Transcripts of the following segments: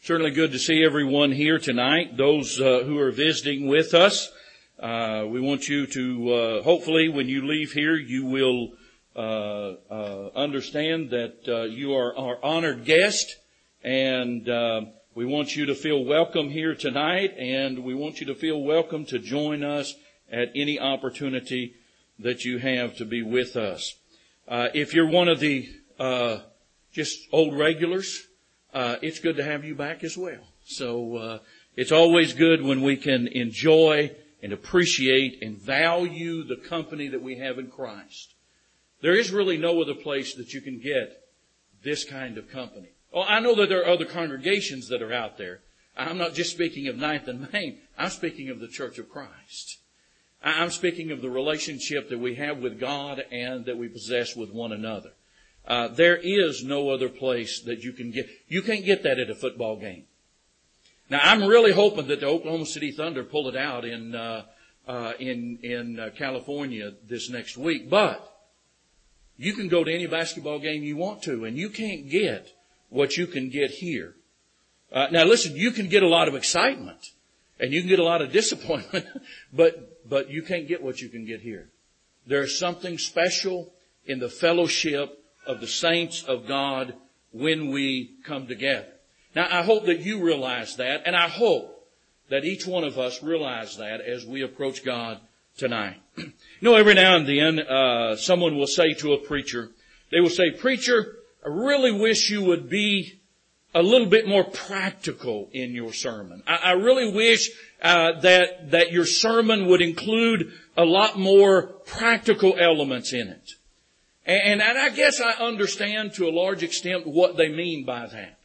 Certainly good to see everyone here tonight. Those who are visiting with us, we want you to, hopefully when you leave here, you will understand that you are our honored guest, and we want you to feel welcome here tonight, and we want you to feel welcome to join us at any opportunity that you have to be with us. If you're one of the just old regulars, it's good to have you back as well. So it's always good when we can enjoy and appreciate and value the company that we have in Christ. There is really no other place that you can get this kind of company. Oh, I know that there are other congregations that are out there. I'm not just speaking of Ninth and Main. I'm speaking of the Church of Christ. I'm speaking of the relationship that we have with God and that we possess with one another. There is no other place that you can get. You can't get that at a football game. Now, I'm really hoping that the Oklahoma City Thunder pull it out in California this next week. But you can go to any basketball game you want to, and you can't get what you can get here. Now, listen, you can get a lot of excitement, and you can get a lot of disappointment, but you can't get what you can get here. There's something special in the fellowship of the saints of God when we come together. Now, I hope that you realize that, and I hope that each one of us realize that as we approach God tonight. You know, every now and then, someone will say to a preacher, they will say, "Preacher, I really wish you would be a little bit more practical in your sermon. I really wish that your sermon would include a lot more practical elements in it." And I guess I understand to a large extent what they mean by that.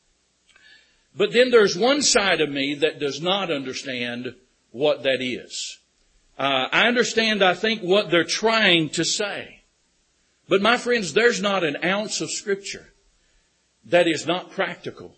But then there's one side of me that does not understand what that is. I understand, I think, what they're trying to say. But my friends, there's not an ounce of Scripture that is not practical.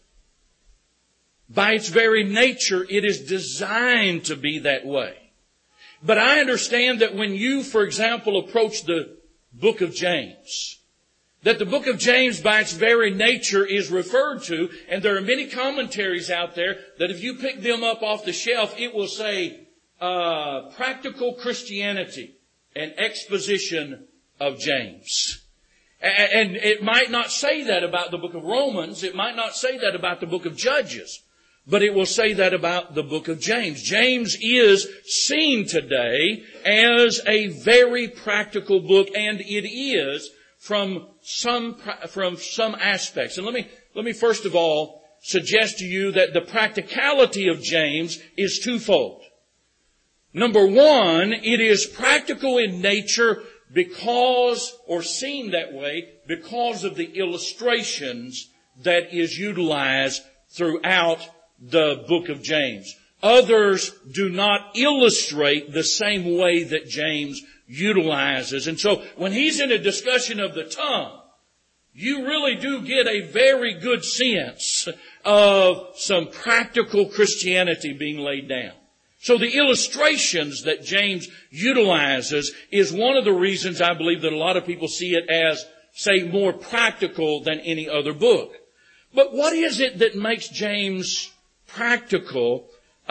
By its very nature, it is designed to be that way. But I understand that when you, for example, approach the book of James, that the book of James by its very nature is referred to, and there are many commentaries out there that if you pick them up off the shelf, it will say practical Christianity and exposition of James. And it might not say that about the book of Romans. It might not say that about the book of Judges. But it will say that about the book of James. James is seen today as a very practical book, and it is from some aspects. And let me first of all suggest to you that the practicality of James is twofold. Number one, it is practical in nature because, or seen that way, because of the illustrations that is utilized throughout the book of James. Others do not illustrate the same way that James utilizes. And so when he's in a discussion of the tongue, you really do get a very good sense of some practical Christianity being laid down. So the illustrations that James utilizes is one of the reasons I believe that a lot of people see it as, say, more practical than any other book. But what is it that makes James practical,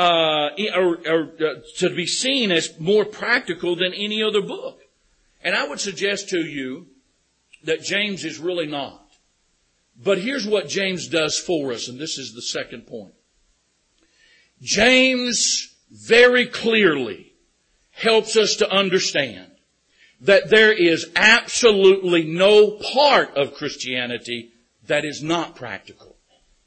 to be seen as more practical than any other book? And I would suggest to you that James is really not. But here's what James does for us, and this is the second point. James very clearly helps us to understand that there is absolutely no part of Christianity that is not practical.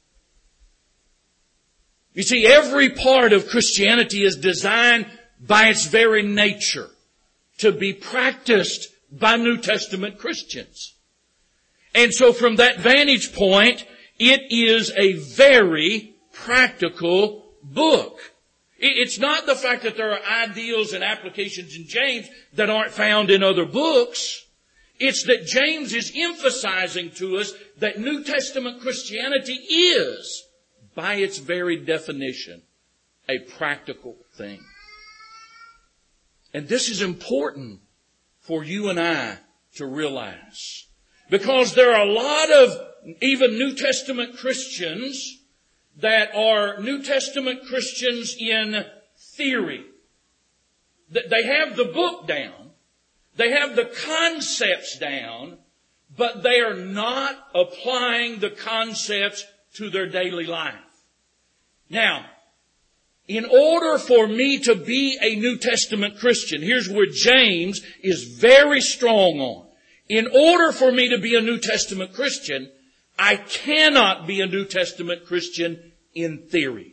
You see, every part of Christianity is designed by its very nature to be practiced by New Testament Christians. And so from that vantage point, it is a very practical book. It's not the fact that there are ideals and applications in James that aren't found in other books. It's that James is emphasizing to us that New Testament Christianity is, by its very definition, a practical thing. And this is important for you and I to realize. Because there are a lot of even New Testament Christians that are New Testament Christians in theory. They have the book down. They have the concepts down, but they are not applying the concepts to their daily life. Now, in order for me to be a New Testament Christian, here's where James is very strong on. In order for me to be a New Testament Christian, I cannot be a New Testament Christian in theory.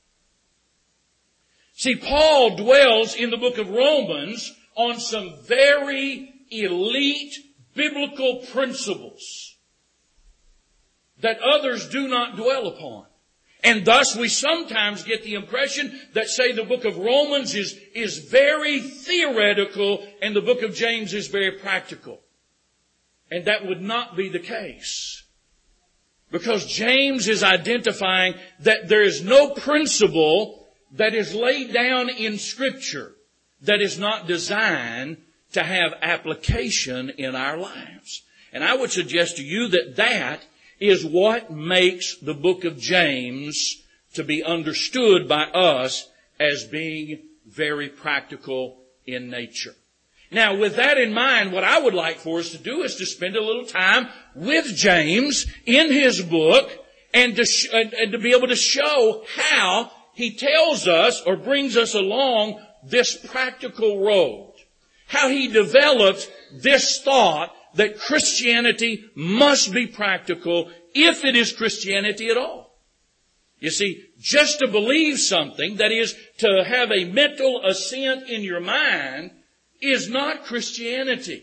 See, Paul dwells in the book of Romans on some very elite biblical principles that others do not dwell upon. And thus we sometimes get the impression that, say, the book of Romans is very theoretical and the book of James is very practical. And that would not be the case. Because James is identifying that there is no principle that is laid down in Scripture that is not designed to have application in our lives. And I would suggest to you that that is what makes the book of James to be understood by us as being very practical in nature. Now, with that in mind, what I would like for us to do is to spend a little time with James in his book and to be able to show how he tells us or brings us along this practical road. How he developed this thought that Christianity must be practical if it is Christianity at all. You see, just to believe something, that is, to have a mental assent in your mind, is not Christianity.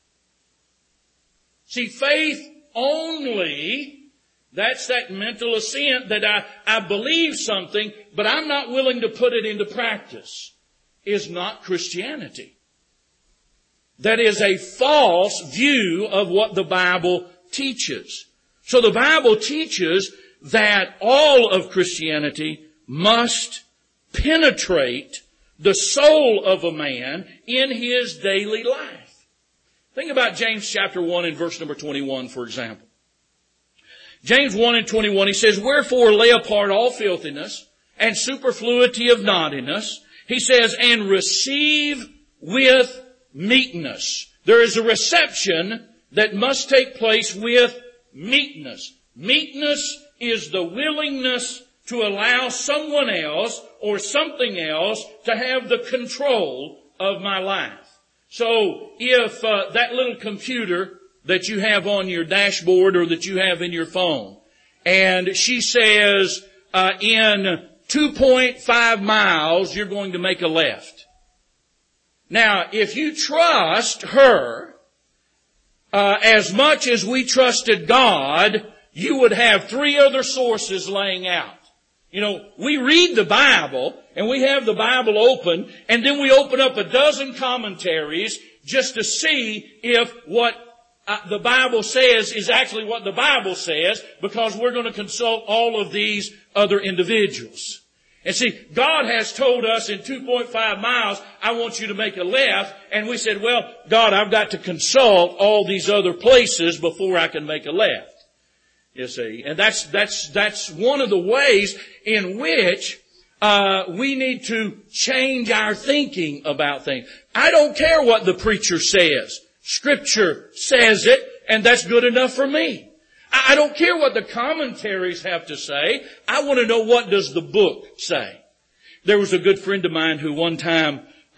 See, faith only, that's that mental assent that I believe something, but I'm not willing to put it into practice, is not Christianity. That is a false view of what the Bible teaches. So the Bible teaches that all of Christianity must penetrate the soul of a man in his daily life. Think about James chapter 1 and verse number 21, for example. James 1 and 21, he says, "Wherefore lay apart all filthiness and superfluity of naughtiness," he says, "and receive with meekness." There is a reception that must take place with meekness. Meekness is the willingness to allow someone else or something else to have the control of my life. So if that little computer that you have on your dashboard or that you have in your phone, and she says in 2.5 miles you're going to make a left. Now, if you trust her as much as we trusted God, you would have 3 other sources laying out. You know, we read the Bible, and we have the Bible open, and then we open up a dozen commentaries just to see if what the Bible says is actually what the Bible says, because we're going to consult all of these other individuals. And see, God has told us in 2.5 miles, I want you to make a left. And we said, well, God, I've got to consult all these other places before I can make a left. You see, and that's one of the ways in which we need to change our thinking about things. I don't care what the preacher says. Scripture says it, and that's good enough for me. I don't care what the commentaries have to say. I want to know, what does the book say? There was a good friend of mine who one time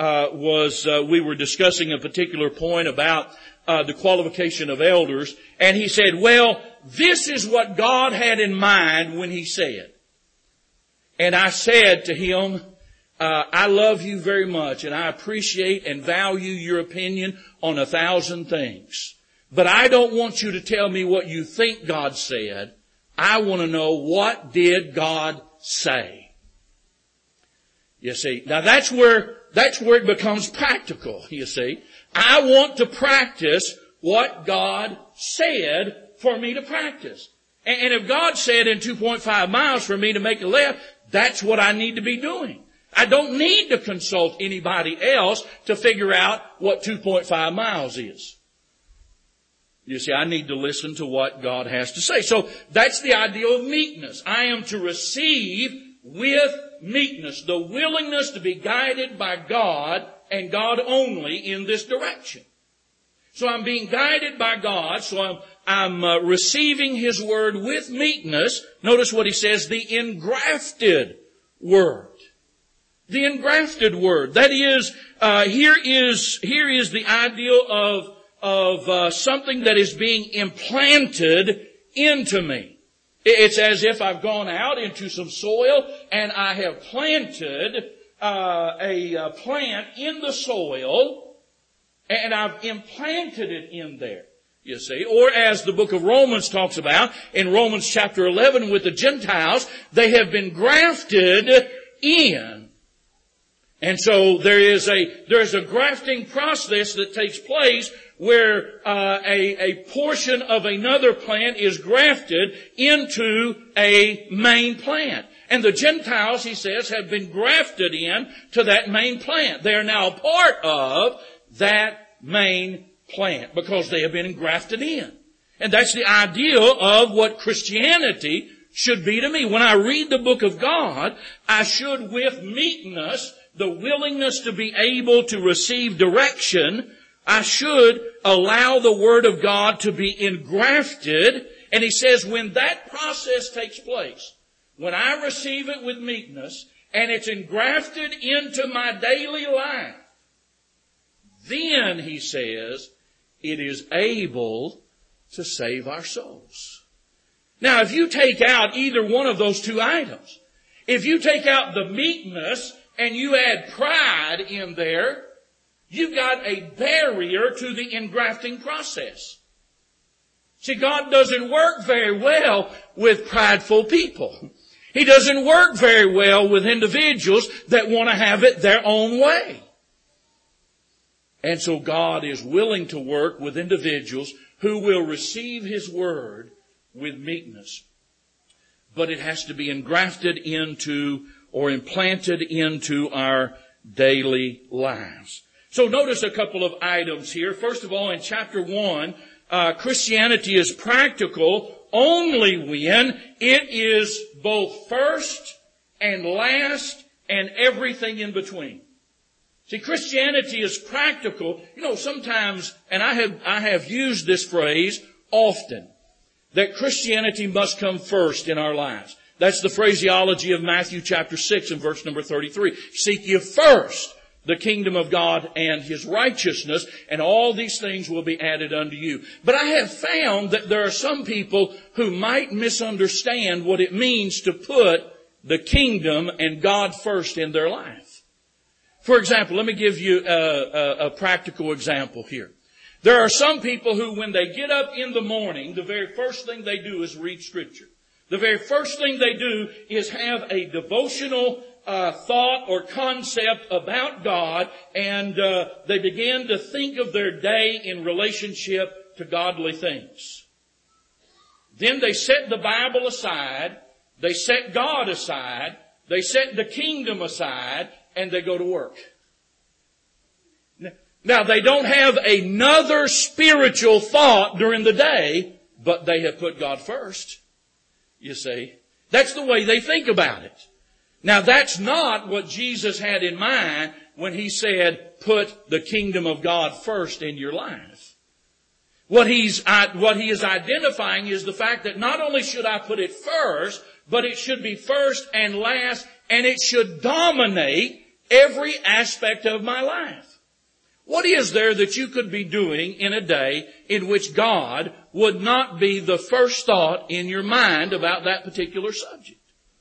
we were discussing a particular point about the qualification of elders, and he said, well, this is what God had in mind when He said. And I said to him, I love you very much, and I appreciate and value your opinion on 1,000 things. But I don't want you to tell me what you think God said. I want to know, what did God say? You see, now that's where it becomes practical, you see. I want to practice what God said for me to practice. And if God said in 2.5 miles for me to make a left, that's what I need to be doing. I don't need to consult anybody else to figure out what 2.5 miles is. You see, I need to listen to what God has to say. So that's the ideal of meekness. I am to receive with meekness, the willingness to be guided by God and God only in this direction. So I'm being guided by God, so I'm receiving His Word with meekness. Notice what he says, the engrafted Word. The engrafted Word. That is, here is the ideal of something that is being implanted into me. It's as if I've gone out into some soil and I have planted a plant in the soil, and I've implanted it in there, you see. Or as the book of Romans talks about, in Romans chapter 11 with the Gentiles, they have been grafted in. And so there's a grafting process that takes place where a portion of another plant is grafted into a main plant. And the Gentiles, he says, have been grafted in to that main plant. They are now a part of that main plant because they have been engrafted in. And that's the ideal of what Christianity should be to me. When I read the book of God, I should with meekness, the willingness to be able to receive direction, I should allow the Word of God to be engrafted. And he says when that process takes place, when I receive it with meekness and it's engrafted into my daily life, then, he says, it is able to save our souls. Now, if you take out either one of those two items, if you take out the meekness and you add pride in there, you've got a barrier to the engrafting process. See, God doesn't work very well with prideful people. He doesn't work very well with individuals that want to have it their own way. And so God is willing to work with individuals who will receive His Word with meekness. But it has to be engrafted into or implanted into our daily lives. So notice a couple of items here. First of all, in chapter 1, Christianity is practical only when it is both first and last and everything in between. See, Christianity is practical. You know, sometimes, and I have used this phrase often, that Christianity must come first in our lives. That's the phraseology of Matthew chapter 6 and verse number 33. Seek ye first the kingdom of God and His righteousness, and all these things will be added unto you. But I have found that there are some people who might misunderstand what it means to put the kingdom and God first in their life. For example, let me give you a practical example here. There are some people who, when they get up in the morning, the very first thing they do is read Scripture. The very first thing they do is have a devotional thought or concept about God, and they begin to think of their day in relationship to godly things. Then they set the Bible aside, they set God aside, they set the kingdom aside, and they go to work. Now, they don't have another spiritual thought during the day, but they have put God first. You see, that's the way they think about it. Now, that's not what Jesus had in mind when He said, put the kingdom of God first in your life. What He is identifying is the fact that not only should I put it first, but it should be first and last, and it should dominate every aspect of my life. What is there that you could be doing in a day in which God would not be the first thought in your mind about that particular subject?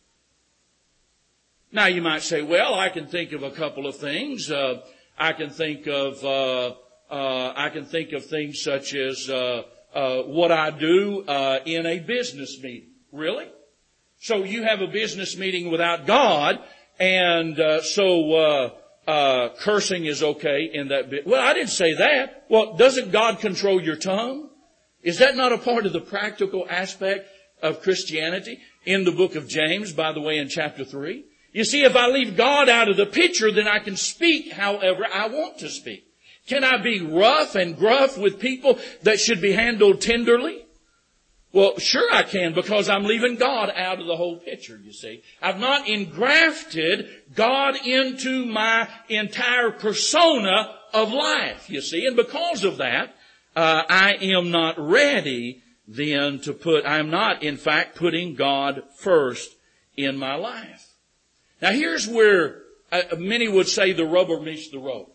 Now you might say, well, I can think of a couple of things. I can think of things such as what I do in a business meeting. Really? So you have a business meeting without God, and cursing is okay in that bit. Well, I didn't say that. Well, doesn't God control your tongue? Is that not a part of the practical aspect of Christianity? In the book of James, by the way, in chapter 3. You see, if I leave God out of the picture, then I can speak however I want to speak. Can I be rough and gruff with people that should be handled tenderly? Well, sure I can, because I'm leaving God out of the whole picture, you see. I've not engrafted God into my entire persona of life, you see. And because of that, I am not ready then I'm not, in fact, putting God first in my life. Now here's where many would say the rubber meets the road.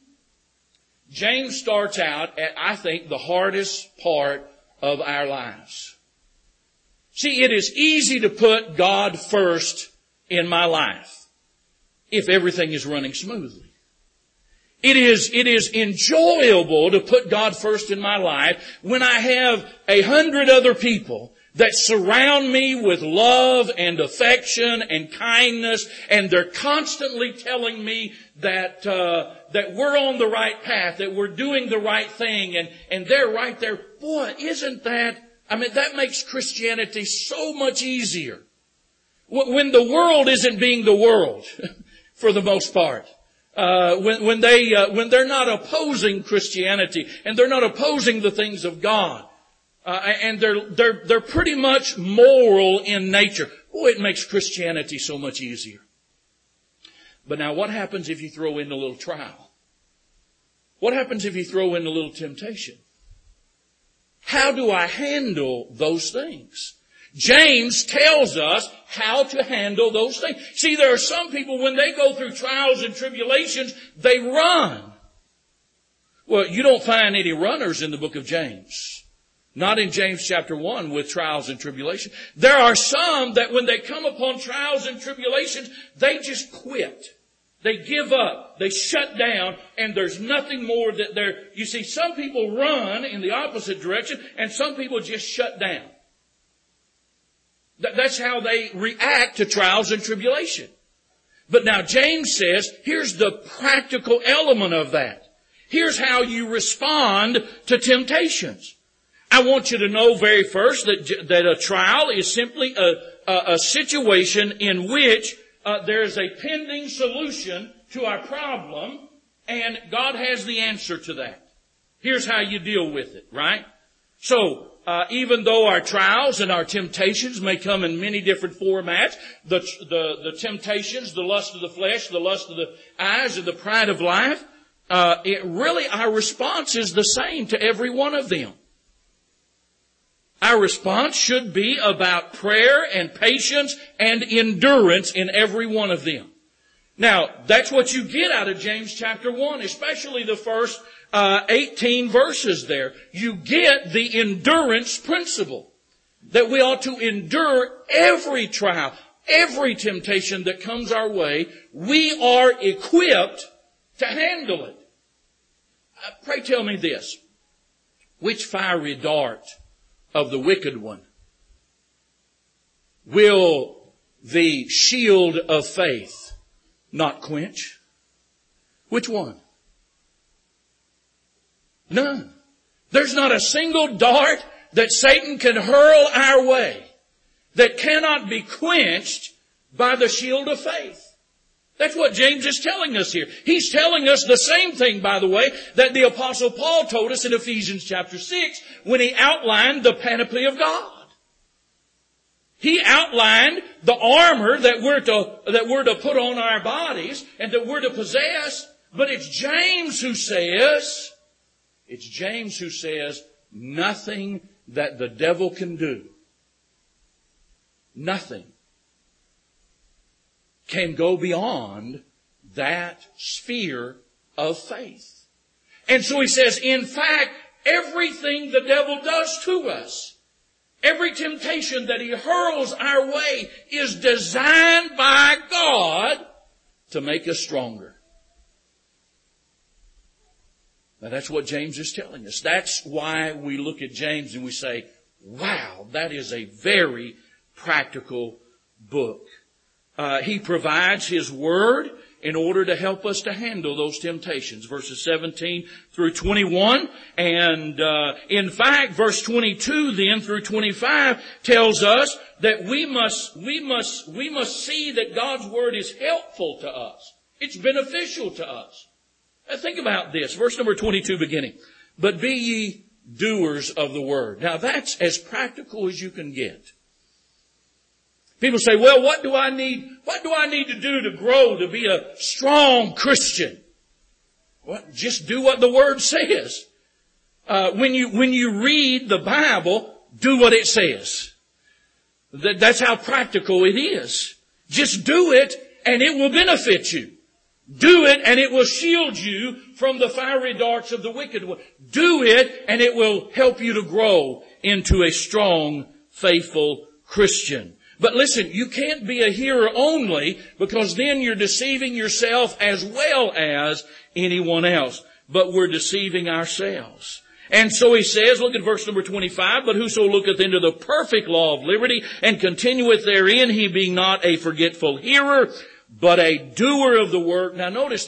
James starts out at, I think, the hardest part of our lives. See, it is easy to put God first in my life if everything is running smoothly. It is enjoyable to put God first in my life when I have 100 other people that surround me with love and affection and kindness, and they're constantly telling me that we're on the right path, that we're doing the right thing, and they're right there. Boy, isn't that, that makes Christianity so much easier. When the world isn't being the world, for the most part. When they're not opposing Christianity and they're not opposing the things of God, and they're pretty much moral in nature. Boy, it makes Christianity so much easier. But now what happens if you throw in a little trial? What happens if you throw in a little temptation? How do I handle those things? James tells us how to handle those things. See, there are some people, when they go through trials and tribulations, they run. Well, you don't find any runners in the book of James. Not in James chapter 1 with trials and tribulations. There are some that when they come upon trials and tribulations, they just quit. They give up. They shut down, and there's nothing more that they're... You see, some people run in the opposite direction, and some people just shut down. That's how they react to trials and tribulation. But now James says, here's the practical element of that. Here's how you respond to temptations. I want you to know very first that a trial is simply a situation in which there's a pending solution to our problem, and God has the answer to that. Here's how you deal with it, right? So, even though our trials and our temptations may come in many different formats, the temptations, the lust of the flesh, the lust of the eyes, and the pride of life, our response is the same to every one of them. Our response should be about prayer and patience and endurance in every one of them. Now, that's what you get out of James chapter 1, especially the first 18 verses there. You get the endurance principle. That we ought to endure every trial, every temptation that comes our way. We are equipped to handle it. Pray tell me this. Which fiery dart of the wicked one will the shield of faith not quench? Which one? None. There's not a single dart that Satan can hurl our way that cannot be quenched by the shield of faith. That's what James is telling us here. He's telling us the same thing, by the way, that the Apostle Paul told us in Ephesians chapter 6 when he outlined the panoply of God. He outlined the armor that we're to put on our bodies and that we're to possess. But it's James who says nothing that the devil can do, nothing can go beyond that sphere of faith. And so he says, in fact, everything the devil does to us, every temptation that he hurls our way is designed by God to make us stronger. Now that's what James is telling us. That's why we look at James and we say, wow, that is a very practical book. He provides His Word in order to help us to handle those temptations. Verses 17 through 21. And in fact, verse 22 then through 25 tells us that we must see that God's Word is helpful to us. It's beneficial to us. Think about this. Verse number 22 beginning. But be ye doers of the word. Now that's as practical as you can get. People say, well, what do I need to do to grow to be a strong Christian? Well, just do what the Word says. When you read the Bible, do what it says. That's how practical it is. Just do it and it will benefit you. Do it and it will shield you from the fiery darts of the wicked one. Do it and it will help you to grow into a strong, faithful Christian. But listen, you can't be a hearer only, because then you're deceiving yourself as well as anyone else. But we're deceiving ourselves. And so he says, look at verse number 25, but whoso looketh into the perfect law of liberty and continueth therein, he being not a forgetful hearer, but a doer of the work. Now notice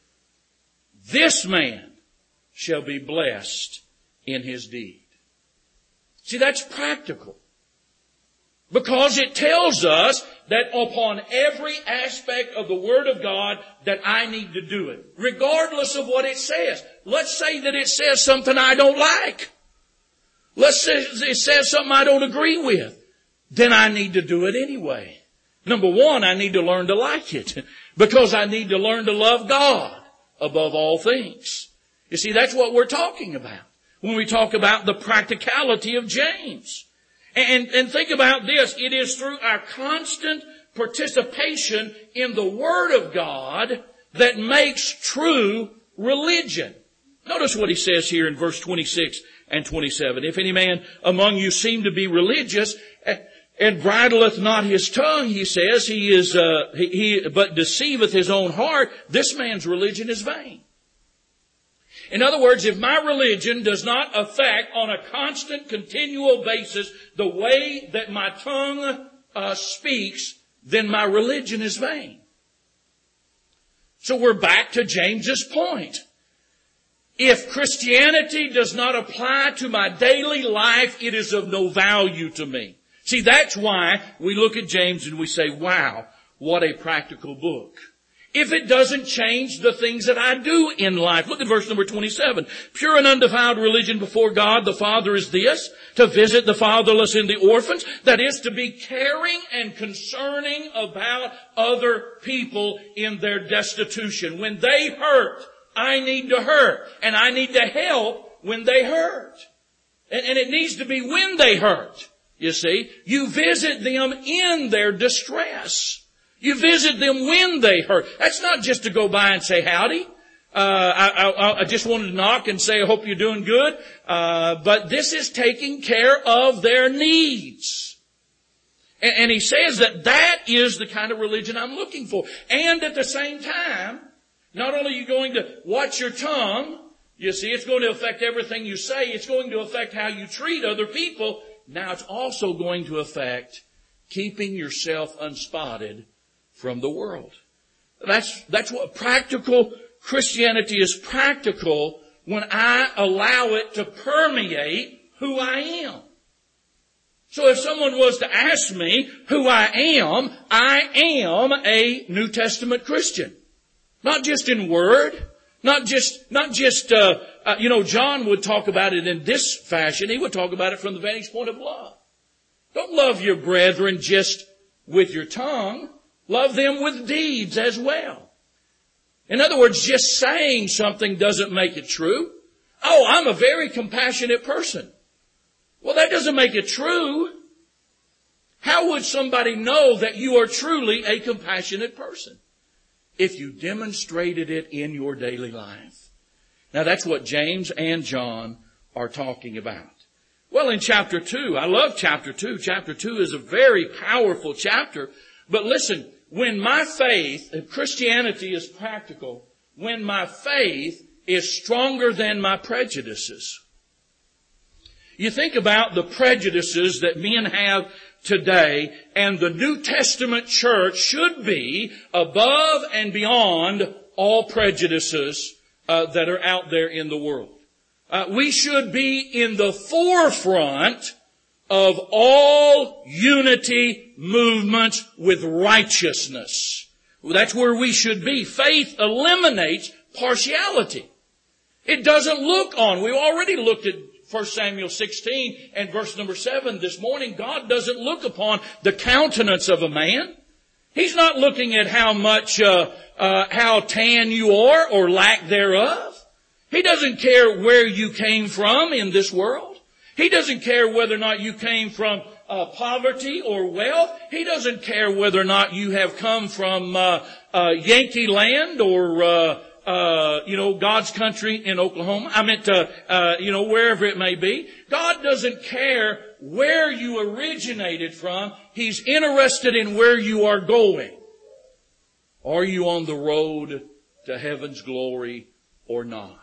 this man shall be blessed in his deed. See, that's practical. Because it tells us that upon every aspect of the Word of God that I need to do it. Regardless of what it says. Let's say that it says something I don't like. Let's say it says something I don't agree with. Then I need to do it anyway. Number one, I need to learn to like it. Because I need to learn to love God above all things. You see, that's what we're talking about when we talk about the practicality of James. And think about this. It is through our constant participation in the Word of God that makes true religion. Notice what he says here in verse 26 and 27. If any man among you seem to be religious and bridleth not his tongue, he says, he but deceiveth his own heart, this man's religion is vain. In other words, if my religion does not affect on a constant, continual basis the way that my tongue speaks, then my religion is vain. So we're back to James's point. If Christianity does not apply to my daily life, it is of no value to me. See, that's why we look at James and we say, wow, what a practical book. If it doesn't change the things that I do in life. Look at verse number 27. Pure and undefiled religion before God the Father is this, to visit the fatherless and the orphans. That is, to be caring and concerning about other people in their destitution. When they hurt, I need to hurt. And I need to help when they hurt. And it needs to be when they hurt. You see, you visit them in their distress. You visit them when they hurt. That's not just to go by and say howdy. I just wanted to knock and say, I hope you're doing good. But this is taking care of their needs. And he says that is the kind of religion I'm looking for. And at the same time, not only are you going to watch your tongue, you see, it's going to affect everything you say. It's going to affect how you treat other people. Now it's also going to affect keeping yourself unspotted from the world. That's what practical Christianity is. Practical when I allow it to permeate who I am. So if someone was to ask me who I am a New Testament Christian. Not just in word, not just John would talk about it in this fashion. He would talk about it from the vantage point of love. Don't love your brethren just with your tongue. Love them with deeds as well. In other words, just saying something doesn't make it true. Oh, I'm a very compassionate person. Well, that doesn't make it true. How would somebody know that you are truly a compassionate person? If you demonstrated it in your daily life. Now that's what James and John are talking about. Well, in chapter 2, I love chapter 2. Chapter 2 is a very powerful chapter. But listen, when my faith, if Christianity is practical, when my faith is stronger than my prejudices. You think about the prejudices that men have today, and the New Testament church should be above and beyond all prejudices that are out there in the world. We should be in the forefront of all unity movements with righteousness. That's where we should be. Faith eliminates partiality. It doesn't look on. We've already looked at 1 Samuel 16 and verse number 7 this morning. God doesn't look upon the countenance of a man. He's not looking at how much, how tan you are or lack thereof. He doesn't care where you came from in this world. He doesn't care whether or not you came from poverty or wealth. He doesn't care whether or not you have come from Yankee land or God's country in Oklahoma. I meant wherever it may be. God doesn't care where you originated from. He's interested in where you are going. Are you on the road to heaven's glory or not?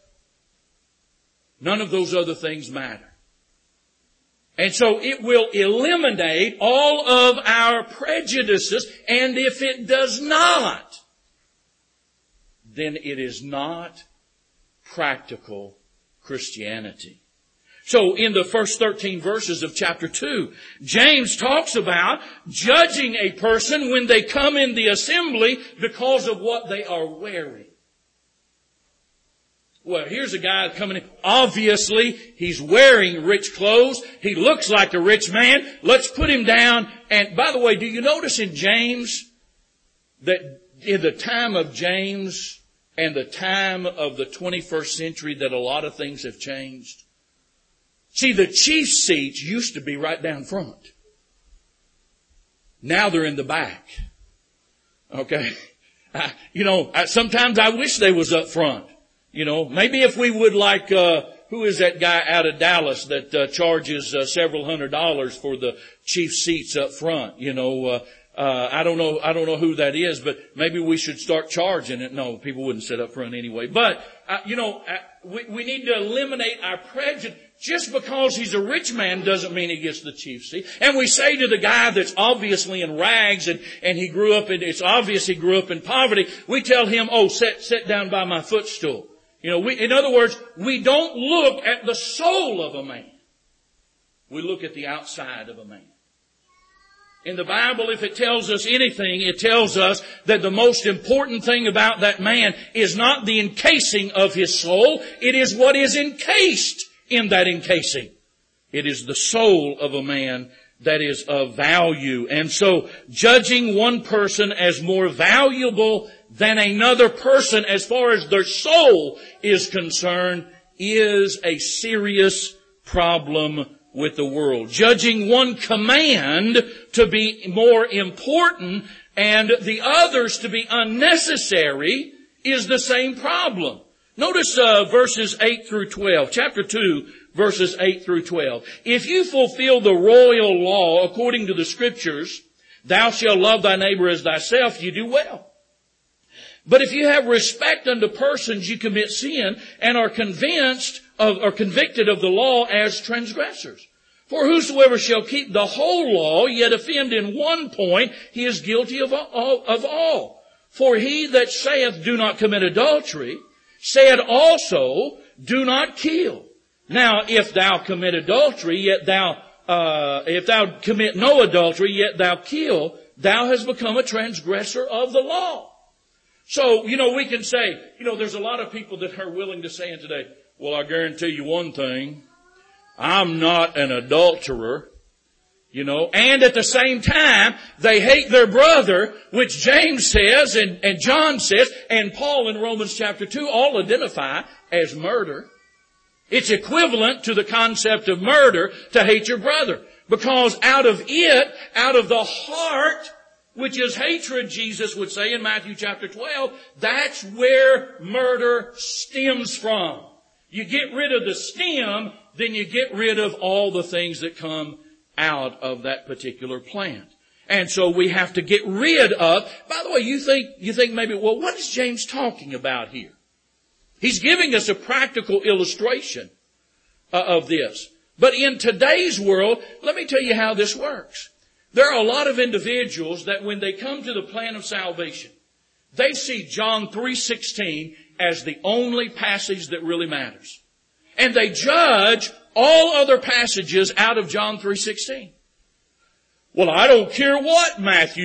None of those other things matter. And so it will eliminate all of our prejudices. And if it does not, then it is not practical Christianity. So in the first 13 verses of chapter 2, James talks about judging a person when they come in the assembly because of what they are wearing. Well, here's a guy coming in. Obviously, he's wearing rich clothes. He looks like a rich man. Let's put him down. And by the way, do you notice in James that in the time of James and the time of the 21st century that a lot of things have changed? See, the chief seats used to be right down front. Now they're in the back. Okay? Sometimes I wish they was up front. Maybe if we would like, who is that guy out of Dallas that charges several $100s for the chief seats up front? I don't know who that is, but maybe we should start charging it. No, people wouldn't sit up front anyway. But, we need to eliminate our prejudice. Just because he's a rich man doesn't mean he gets the chief seat. And we say to the guy that's obviously in rags and it's obvious he grew up in poverty, we tell him, sit down by my footstool. In other words, we don't look at the soul of a man. We look at the outside of a man. In the Bible, if it tells us anything, it tells us that the most important thing about that man is not the encasing of his soul. It is what is encased in that encasing. It is the soul of a man that is of value. And so, judging one person as more valuable than another person as far as their soul is concerned is a serious problem with the world. Judging one command to be more important and the others to be unnecessary is the same problem. Notice verses 8 through 12. Chapter 2, verses 8 through 12. If you fulfill the royal law according to the Scriptures, thou shalt love thy neighbor as thyself, you do well. But if you have respect unto persons, you commit sin and are convicted of the law as transgressors. For whosoever shall keep the whole law, yet offend in one point, he is guilty of all. For he that saith, do not commit adultery, said also, do not kill. Now, if thou commit adultery, if thou commit no adultery, yet thou kill, thou hast become a transgressor of the law. So, we can say, there's a lot of people that are willing to say today, well, I guarantee you one thing, I'm not an adulterer. And at the same time, they hate their brother, which James says and John says, and Paul in Romans chapter 2 all identify as murder. It's equivalent to the concept of murder to hate your brother. Because out of the heart, which is hatred, Jesus would say in Matthew chapter 12, that's where murder stems from. You get rid of the stem, then you get rid of all the things that come out of that particular plant. And so we have to get rid of, by the way, you think maybe, well, what is James talking about here? He's giving us a practical illustration of this. But in today's world, let me tell you how this works. There are a lot of individuals that when they come to the plan of salvation, they see John 3:16 as the only passage that really matters. And they judge all other passages out of John 3:16. Well, I don't care what Matthew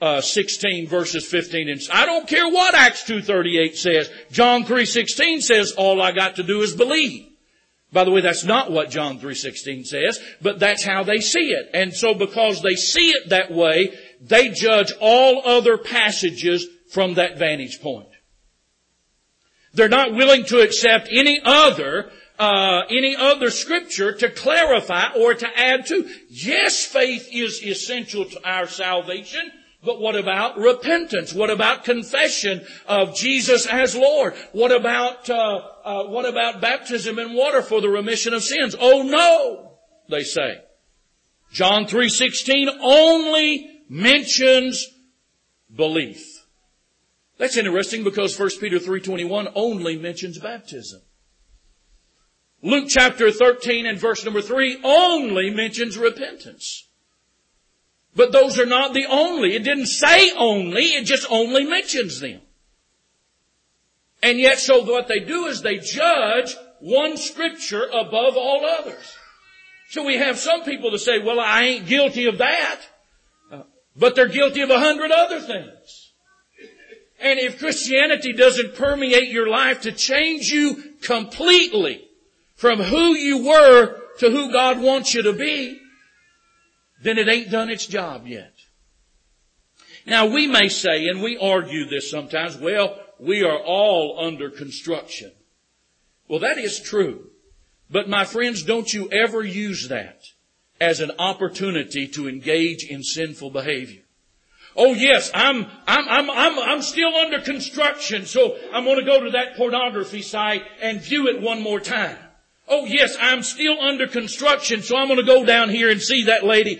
16 verses 15 and I don't care what Acts 2:38 says. John 3:16 says all I got to do is believe. By the way, that's not what John 3:16 says, but that's how they see it. And so because they see it that way, they judge all other passages from that vantage point. They're not willing to accept any other scripture to clarify or to add to. Yes, faith is essential to our salvation. But what about repentance? What about confession of Jesus as Lord? What about baptism in water for the remission of sins? Oh no, they say. John 3:16 only mentions belief. That's interesting because 1 Peter 3:21 only mentions baptism. Luke chapter 13 and verse number 3 only mentions repentance. But those are not the only. It didn't say only, it just only mentions them. And yet, so what they do is they judge one scripture above all others. So we have some people that say, well, I ain't guilty of that. But they're guilty of 100 other things. And if Christianity doesn't permeate your life to change you completely from who you were to who God wants you to be, then it ain't done its job yet. Now we may say, and we argue this sometimes, well, we are all under construction. Well, that is true. But my friends, don't you ever use that as an opportunity to engage in sinful behavior. Oh yes, I'm still under construction, so I'm going to go to that pornography site and view it one more time. Oh yes, I'm still under construction, so I'm going to go down here and see that lady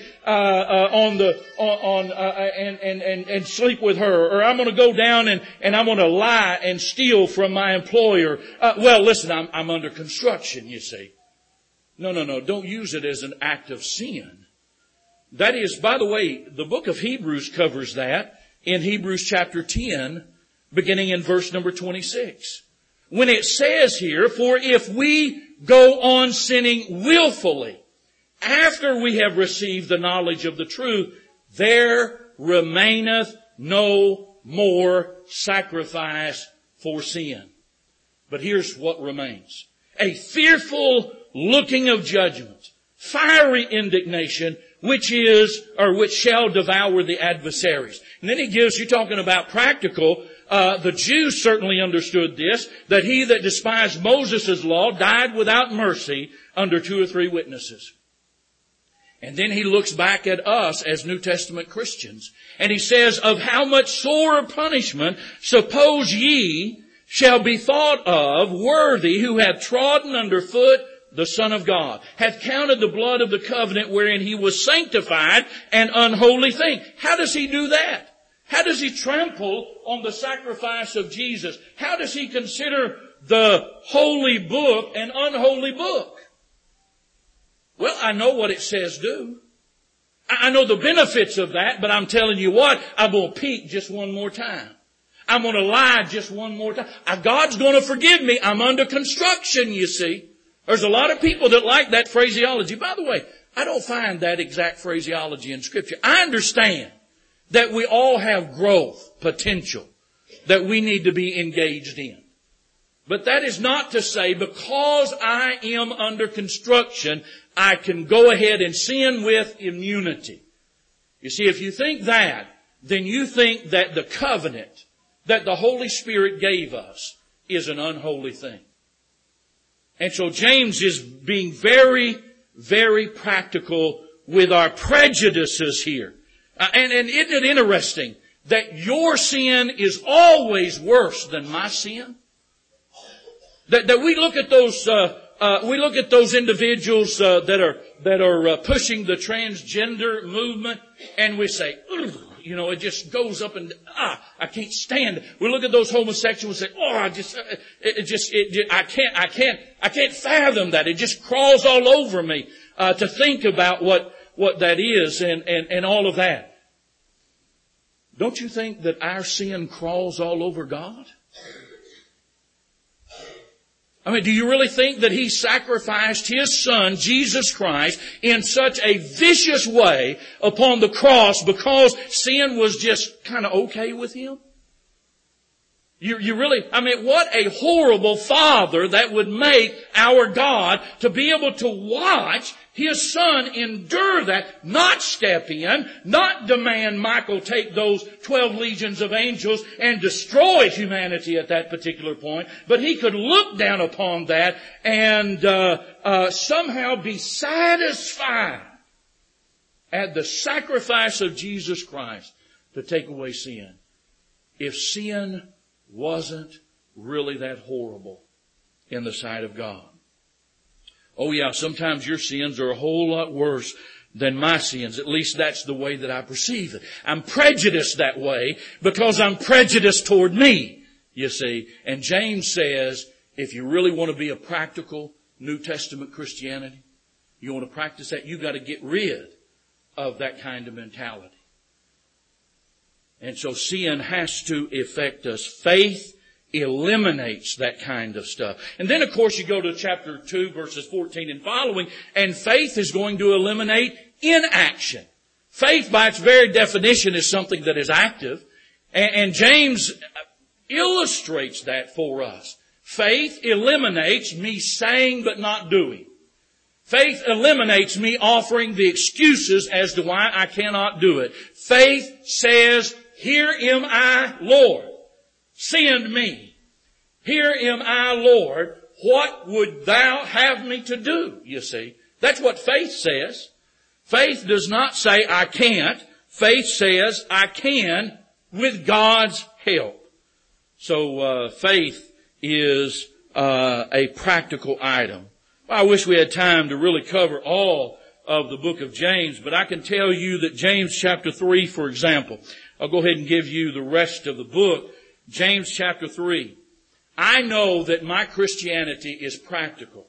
and sleep with her, or I'm going to go down and I'm going to lie and steal from my employer. Well, listen, I'm under construction, you see. No, don't use it as an act of sin. That is, by the way, the book of Hebrews covers that in Hebrews chapter 10, beginning in verse number 26. When it says here, for if we go on sinning willfully after we have received the knowledge of the truth, there remaineth no more sacrifice for sin. But here's what remains. A fearful looking of judgment, fiery indignation, which shall devour the adversaries. And then he gives you, talking about practical, the Jews certainly understood this, that he that despised Moses' law died without mercy under 2 or 3 witnesses. And then he looks back at us as New Testament Christians, and he says, of how much sorer punishment suppose ye shall be thought of worthy who hath trodden under foot the Son of God, hath counted the blood of the covenant wherein he was sanctified an unholy thing. How does he do that? How does he trample on the sacrifice of Jesus? How does he consider the holy book an unholy book? Well, I know what it says do. I know the benefits of that, but I'm telling you what, I'm going to peek just one more time. I'm going to lie just one more time. God's going to forgive me. I'm under construction, you see. There's a lot of people that like that phraseology. By the way, I don't find that exact phraseology in Scripture. I understand that we all have growth potential that we need to be engaged in. But that is not to say because I am under construction, I can go ahead and sin with immunity. You see, if you think that, then you think that the covenant that the Holy Spirit gave us is an unholy thing. And so James is being very, very practical with our prejudices here. And isn't it interesting that your sin is always worse than my sin? That we look at those individuals that are pushing the transgender movement, and we say, ugh, you know, it just goes up and I can't stand it. We look at those homosexuals and say, I can't fathom that. It just crawls all over me to think about what that is and all of that. Don't you think that our sin crawls all over God? I mean, do you really think that He sacrificed His Son, Jesus Christ, in such a vicious way upon the cross because sin was just kind of okay with Him? You really, I mean, what a horrible Father that would make our God to be able to watch His Son endure that, not step in, not demand Michael take those 12 legions of angels and destroy humanity at that particular point, but He could look down upon that and somehow be satisfied at the sacrifice of Jesus Christ to take away sin. If sin wasn't really that horrible in the sight of God. Oh yeah, sometimes your sins are a whole lot worse than my sins. At least that's the way that I perceive it. I'm prejudiced that way because I'm prejudiced toward me, you see. And James says, if you really want to be a practical New Testament Christianity, you want to practice that, you've got to get rid of that kind of mentality. And so sin has to affect us. Faith eliminates that kind of stuff. And then, of course, you go to chapter 2, verses 14 and following, and faith is going to eliminate inaction. Faith, by its very definition, is something that is active. And James illustrates that for us. Faith eliminates me saying but not doing. Faith eliminates me offering the excuses as to why I cannot do it. Faith says, here am I, Lord. Send me. Here am I, Lord. What would thou have me to do? You see, that's what faith says. Faith does not say I can't. Faith says I can with God's help. So faith is a practical item. I wish we had time to really cover all of the book of James, but I can tell you that James chapter 3, for example, I'll go ahead and give you the rest of the book. James chapter 3. I know that my Christianity is practical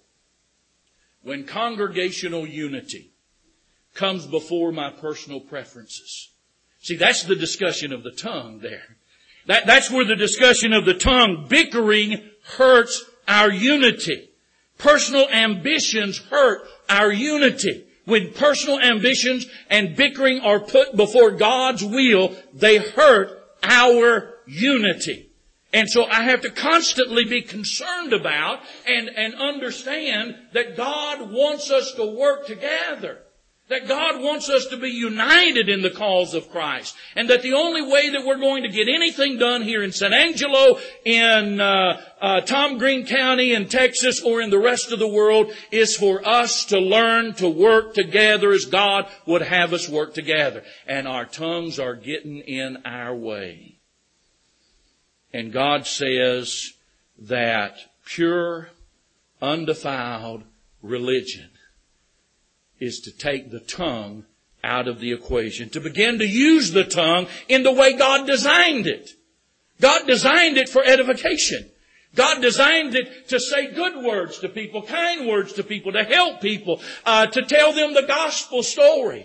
when congregational unity comes before my personal preferences. See, that's the discussion of the tongue there. That's where the discussion of the tongue, bickering, hurts our unity. Personal ambitions hurt our unity. When personal ambitions and bickering are put before God's will, they hurt our unity. And so I have to constantly be concerned about and understand that God wants us to work together. That God wants us to be united in the cause of Christ. And that the only way that we're going to get anything done here in San Angelo, in Tom Green County, in Texas, or in the rest of the world is for us to learn to work together as God would have us work together. And our tongues are getting in our way. And God says that pure, undefiled religion is to take the tongue out of the equation, to begin to use the tongue in the way God designed it. God designed it for edification. God designed it to say good words to people, kind words to people, to help people, to tell them the gospel story.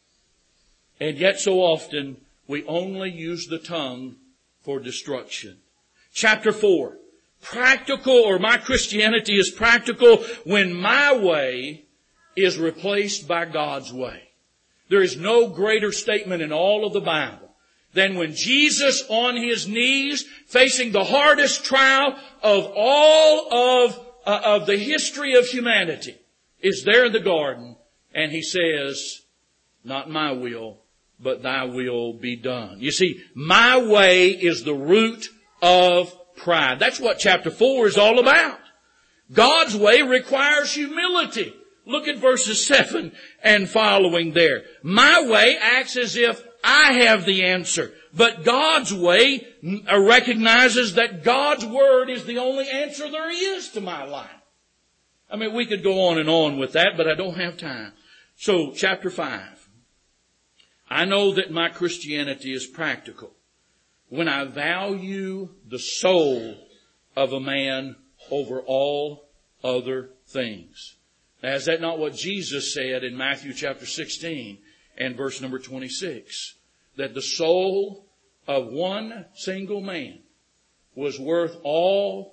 And yet so often we only use the tongue for destruction. Chapter 4. Practical, or my Christianity is practical when my way is replaced by God's way. There is no greater statement in all of the Bible than when Jesus on His knees, facing the hardest trial of all of the history of humanity, is there in the garden, and He says, not my will, but thy will be done. You see, my way is the root of pride. That's what chapter 4 is all about. God's way requires humility. Look at verses 7 and following there. My way acts as if I have the answer. But God's way recognizes that God's Word is the only answer there is to my life. I mean, we could go on and on with that, but I don't have time. So, chapter 5. I know that my Christianity is practical when I value the soul of a man over all other things. Now, is that not what Jesus said in Matthew chapter 16 and verse number 26? That the soul of one single man was worth all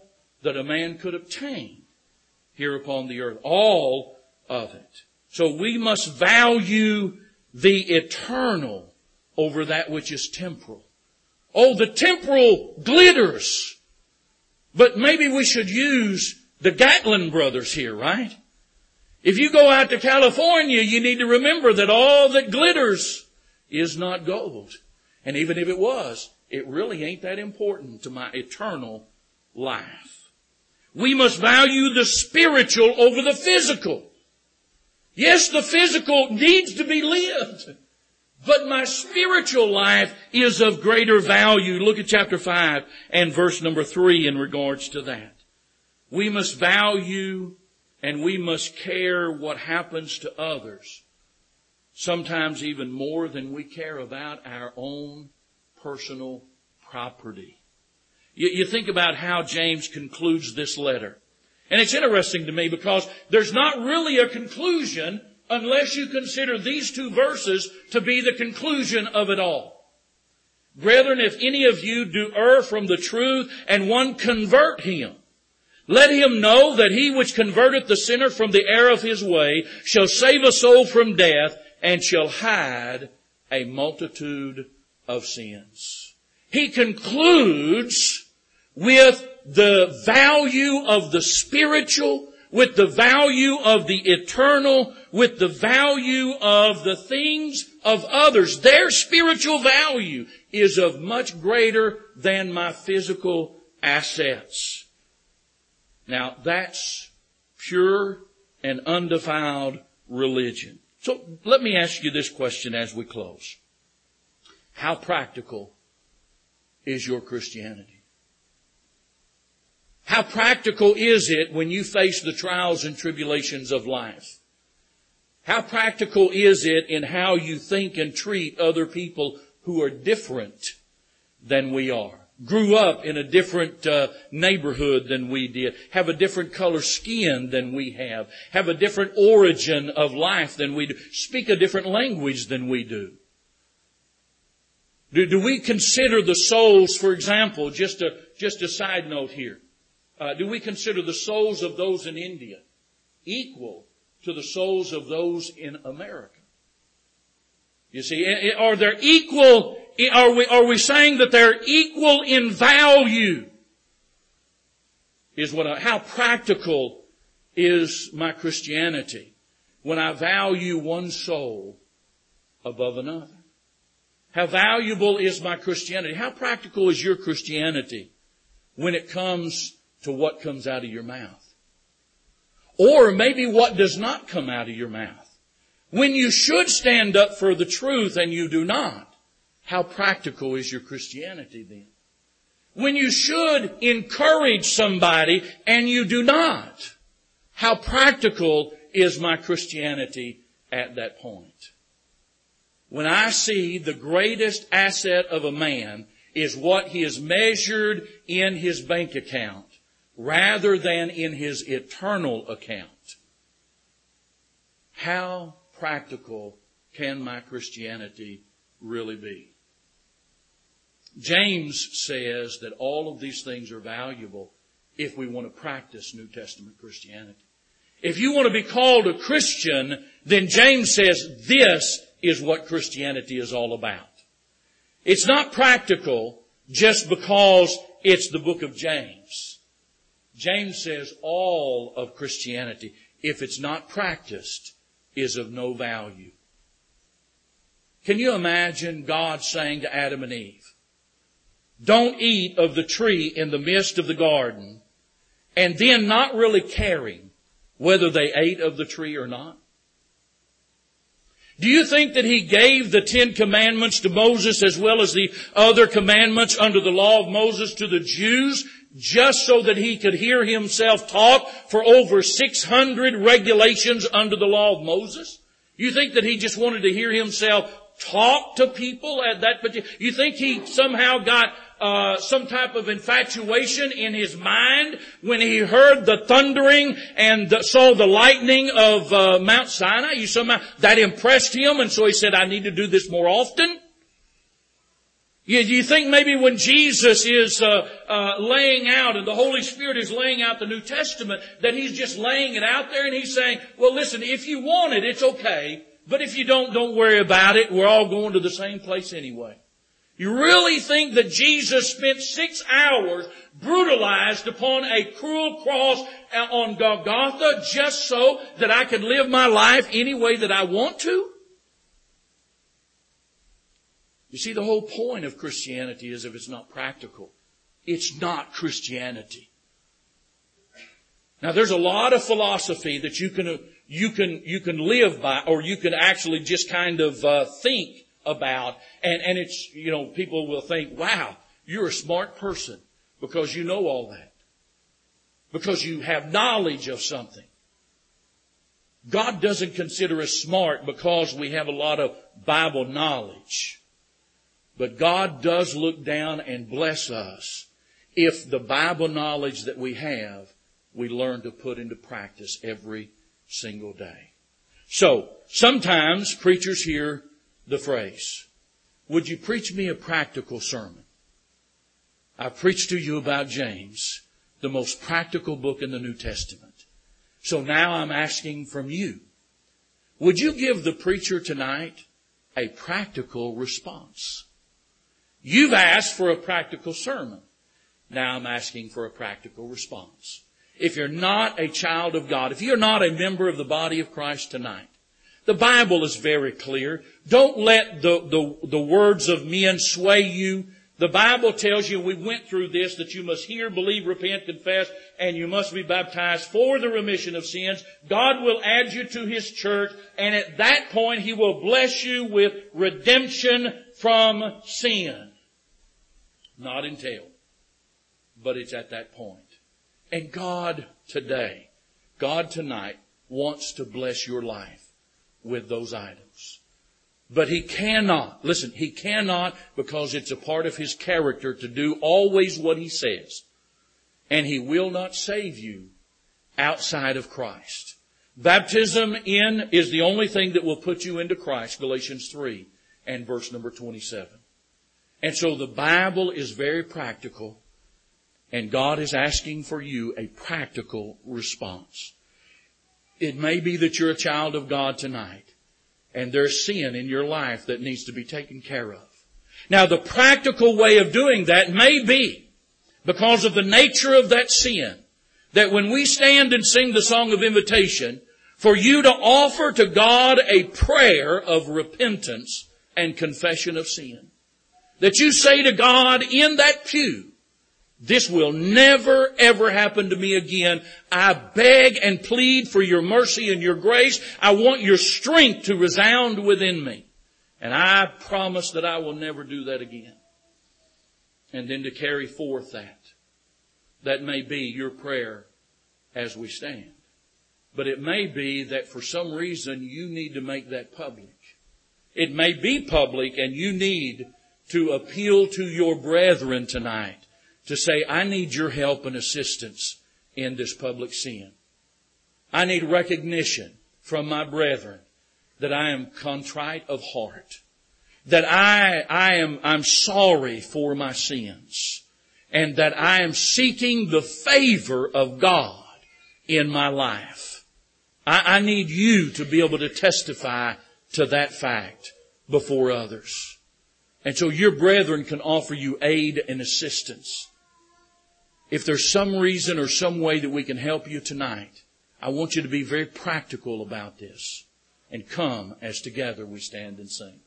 that a man could obtain here upon the earth. All of it. So we must value the eternal over that which is temporal. Oh, the temporal glitters. But maybe we should use the Gatlin brothers here, right? If you go out to California, you need to remember that all that glitters is not gold. And even if it was, it really ain't that important to my eternal life. We must value the spiritual over the physical. Yes, the physical needs to be lived, but my spiritual life is of greater value. Look at chapter 5 and verse number 3 in regards to that. We must value and we must care what happens to others, sometimes even more than we care about our own personal property. You think about how James concludes this letter. And it's interesting to me because there's not really a conclusion unless you consider these two verses to be the conclusion of it all. Brethren, if any of you do err from the truth and one convert him, let him know that he which converteth the sinner from the error of his way shall save a soul from death and shall hide a multitude of sins. He concludes with the value of the spiritual, with the value of the eternal, with the value of the things of others. Their spiritual value is of much greater than my physical assets. Now, that's pure and undefiled religion. So let me ask you this question as we close. How practical is your Christianity? How practical is it when you face the trials and tribulations of life? How practical is it in how you think and treat other people who are different than we are? Grew up in a different neighborhood than we did, have a different color skin than we have a different origin of life than we do, speak a different language than we do. Do we consider the souls, for example, just a side note here, do we consider the souls of those in India equal to the souls of those in America? You see, are they equal? Are we saying that they're equal in value? How practical is my Christianity when I value one soul above another? How valuable is my Christianity? How practical is your Christianity when it comes to what comes out of your mouth? Or maybe what does not come out of your mouth? When you should stand up for the truth and you do not, how practical is your Christianity then? When you should encourage somebody and you do not, how practical is my Christianity at that point? When I see the greatest asset of a man is what he is measured in his bank account rather than in his eternal account, how practical can my Christianity really be? James says that all of these things are valuable if we want to practice New Testament Christianity. If you want to be called a Christian, then James says this is what Christianity is all about. It's not practical just because it's the book of James. James says all of Christianity, if it's not practiced, is of no value. Can you imagine God saying to Adam and Eve, don't eat of the tree in the midst of the garden, and then not really caring whether they ate of the tree or not? Do you think that He gave the 10 Commandments to Moses as well as the other commandments under the law of Moses to the Jews just so that He could hear Himself talk for over 600 regulations under the law of Moses? You think that He just wanted to hear Himself talk to people at that particular... You think He somehow got some type of infatuation in His mind when He heard the thundering and saw the lightning of Mount Sinai? That impressed Him, and so He said, I need to do this more often? You think maybe when Jesus is laying out and the Holy Spirit is laying out the New Testament that He's just laying it out there and He's saying, well, listen, if you want it, it's okay. But if you don't worry about it. We're all going to the same place anyway. You really think that Jesus spent 6 hours brutalized upon a cruel cross on Golgotha just so that I could live my life any way that I want to? You see, the whole point of Christianity is if it's not practical, it's not Christianity. Now, there's a lot of philosophy that you can live by, or you can actually just kind of think about, and it's, people will think, wow, you're a smart person because you know all that, because you have knowledge of something. God doesn't consider us smart because we have a lot of Bible knowledge. But God does look down and bless us if the Bible knowledge that we have, we learn to put into practice every single day. So, sometimes preachers hear the phrase, would you preach me a practical sermon? I preached to you about James, the most practical book in the New Testament. So now I'm asking from you, would you give the preacher tonight a practical response? You've asked for a practical sermon. Now I'm asking for a practical response. If you're not a child of God, if you're not a member of the body of Christ tonight, the Bible is very clear. Don't let the words of men sway you. The Bible tells you, we went through this, that you must hear, believe, repent, confess, and you must be baptized for the remission of sins. God will add you to His church, and at that point He will bless you with redemption from sin. Not until, but it's at that point. And God today, God tonight wants to bless your life with those items. But He cannot, listen, He cannot, because it's a part of His character to do always what He says. And He will not save you outside of Christ. Baptism is the only thing that will put you into Christ, Galatians 3 and verse number 27. And so the Bible is very practical, and God is asking for you a practical response. It may be that you're a child of God tonight, and there's sin in your life that needs to be taken care of. Now, the practical way of doing that may be, because of the nature of that sin, that when we stand and sing the song of invitation, for you to offer to God a prayer of repentance and confession of sin. That you say to God in that pew, this will never ever happen to me again. I beg and plead for your mercy and your grace. I want your strength to resound within me. And I promise that I will never do that again. And then to carry forth that. That may be your prayer as we stand. But it may be that for some reason you need to make that public. It may be public and you need to appeal to your brethren tonight to say, I need your help and assistance in this public sin. I need recognition from my brethren that I am contrite of heart, that I'm sorry for my sins, and that I am seeking the favor of God in my life. I need you to be able to testify to that fact before others. And so your brethren can offer you aid and assistance. If there's some reason or some way that we can help you tonight, I want you to be very practical about this. And come as together we stand and sing.